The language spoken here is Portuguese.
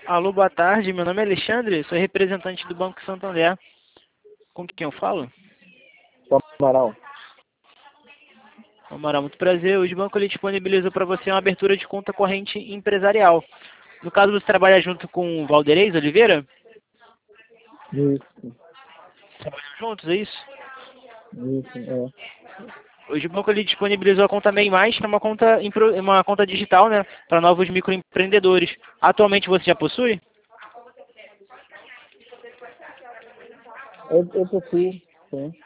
Alô, boa tarde. Meu nome é Alexandre, sou representante do Banco Santander. Com quem eu falo? Amaral. Amaral, muito prazer. Hoje o banco ele disponibilizou para você uma abertura de conta corrente empresarial. No caso, você trabalha junto com o Valderez Oliveira? Isso, Trabalham juntos, é isso? isso. Hoje o banco ele disponibilizou a conta MEI+, que é uma conta digital, né, para novos microempreendedores. Atualmente você já possui? Eu possuo, sim.